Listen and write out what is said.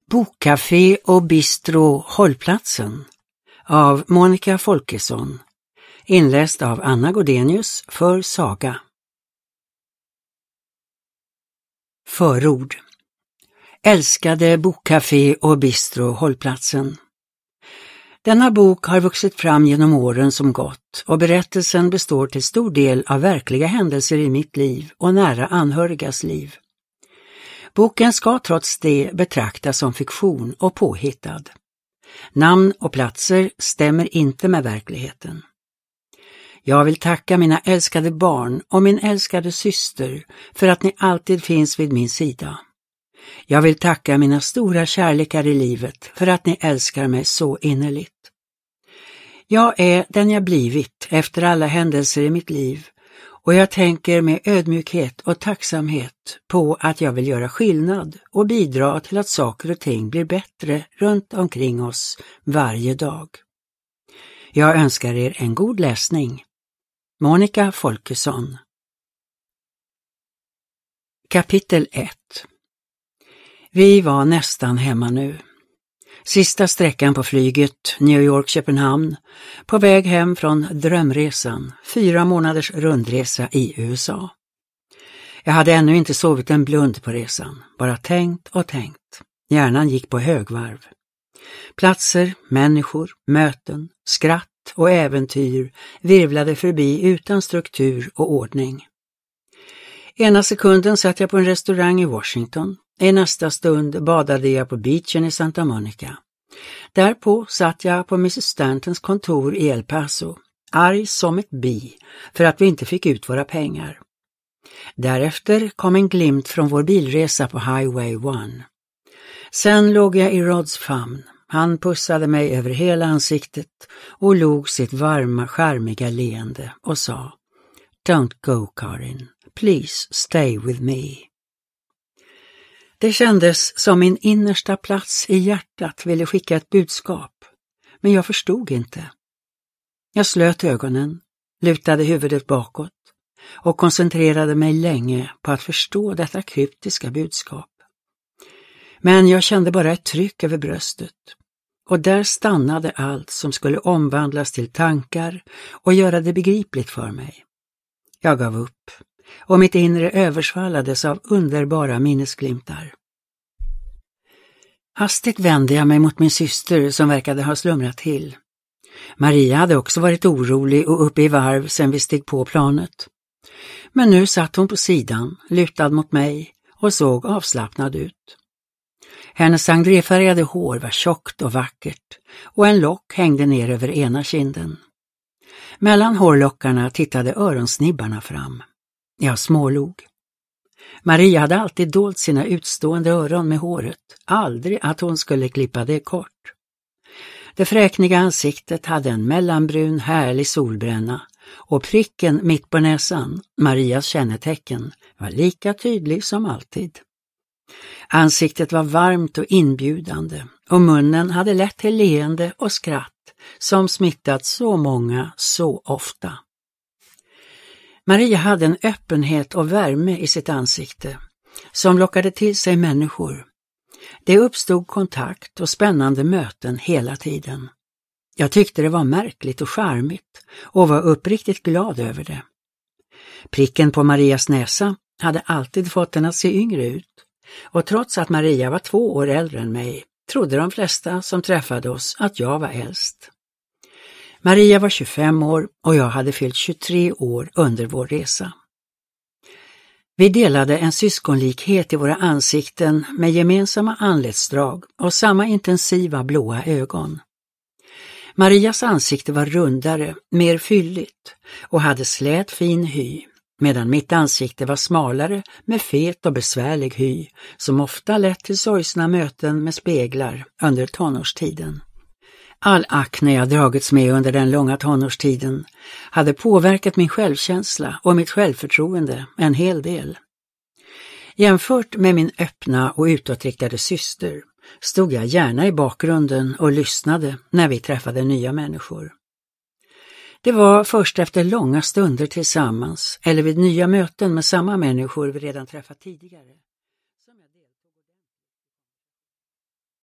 Bokcafé och bistro Hållplatsen av Monica Folkesson. Inläst av Anna Godenius för Saga. Förord. Älskade Bokcafé och bistro Hållplatsen. Denna bok har vuxit fram genom åren som gått och berättelsen består till stor del av verkliga händelser i mitt liv och nära anhörigas liv. Boken ska trots det betraktas som fiktion och påhittad. Namn och platser stämmer inte med verkligheten. Jag vill tacka mina älskade barn och min älskade syster för att ni alltid finns vid min sida. Jag vill tacka mina stora kärlekar i livet för att ni älskar mig så innerligt. Jag är den jag blivit efter alla händelser i mitt liv och jag tänker med ödmjukhet och tacksamhet på att jag vill göra skillnad och bidra till att saker och ting blir bättre runt omkring oss varje dag. Jag önskar er en god läsning. Monica Folkesson. Kapitel 1. Vi var nästan hemma nu. Sista sträckan på flyget, New York-Köpenhamn, på väg hem från drömresan, 4 månaders rundresa i USA. Jag hade ännu inte sovit en blund på resan, bara tänkt och tänkt. Hjärnan gick på högvarv. Platser, människor, möten, skratt och äventyr virvlade förbi utan struktur och ordning. Ena sekunden satt jag på en restaurang i Washington. I nästa stund badade jag på beachen i Santa Monica. Därpå satt jag på Mrs. Stantons kontor i El Paso, arg som ett bi för att vi inte fick ut våra pengar. Därefter kom en glimt från vår bilresa på Highway 1. Sen låg jag i Rods famn. Han pussade mig över hela ansiktet och log sitt varma, charmiga leende och sa: "Don't go, Karin. Please stay with me." Det kändes som min innersta plats i hjärtat ville skicka ett budskap, men jag förstod inte. Jag slöt ögonen, lutade huvudet bakåt och koncentrerade mig länge på att förstå detta kryptiska budskap. Men jag kände bara ett tryck över bröstet, och där stannade allt som skulle omvandlas till tankar och göra det begripligt för mig. Jag gav upp. Och mitt inre översvallades av underbara minnesglimtar. Hastigt vände jag mig mot min syster som verkade ha slumrat till. Maria hade också varit orolig och uppe i varv sedan vi steg på planet. Men nu satt hon på sidan, lutad mot mig och såg avslappnad ut. Hennes sangréfärgade hår var tjockt och vackert och en lock hängde ner över ena kinden. Mellan hårlockarna tittade öronsnibbarna fram. Jag smålog. Maria hade alltid dolt sina utstående öron med håret, aldrig att hon skulle klippa det kort. Det fräkniga ansiktet hade en mellanbrun härlig solbränna och pricken mitt på näsan, Marias kännetecken, var lika tydlig som alltid. Ansiktet var varmt och inbjudande och munnen hade lätt till leende och skratt som smittat så många så ofta. Maria hade en öppenhet och värme i sitt ansikte som lockade till sig människor. Det uppstod kontakt och spännande möten hela tiden. Jag tyckte det var märkligt och charmigt och var uppriktigt glad över det. Pricken på Marias näsa hade alltid fått den att se yngre ut, och trots att Maria var 2 år äldre än mig trodde de flesta som träffade oss att jag var äldst. Maria var 25 år och jag hade fyllt 23 år under vår resa. Vi delade en syskonlikhet i våra ansikten med gemensamma anletsdrag och samma intensiva blåa ögon. Marias ansikte var rundare, mer fylligt och hade slät fin hy, medan mitt ansikte var smalare med fet och besvärlig hy som ofta lett till sorgsna möten med speglar under tonårstiden. All akne jag dragits med under den långa tonårstiden hade påverkat min självkänsla och mitt självförtroende en hel del. Jämfört med min öppna och utåtriktade syster stod jag gärna i bakgrunden och lyssnade när vi träffade nya människor. Det var först efter långa stunder tillsammans eller vid nya möten med samma människor vi redan träffat tidigare